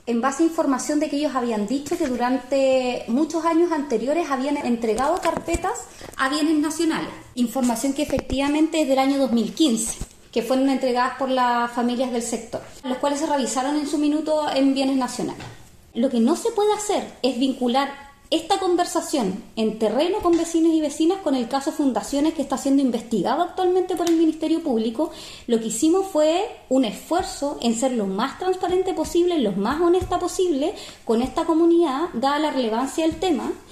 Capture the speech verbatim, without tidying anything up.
En base a información de que ellos habían dicho que durante muchos años anteriores habían entregado carpetas a bienes nacionales. Información que efectivamente es del año dos mil quince, que fueron entregadas por las familias del sector, los cuales se revisaron en su minuto en bienes nacionales. Lo que no se puede hacer es vincular esta conversación en terreno con vecinos y vecinas con el caso Fundaciones, que está siendo investigado actualmente por el Ministerio Público. Lo que hicimos fue un esfuerzo en ser lo más transparente posible, lo más honesta posible con esta comunidad, dada la relevancia del tema.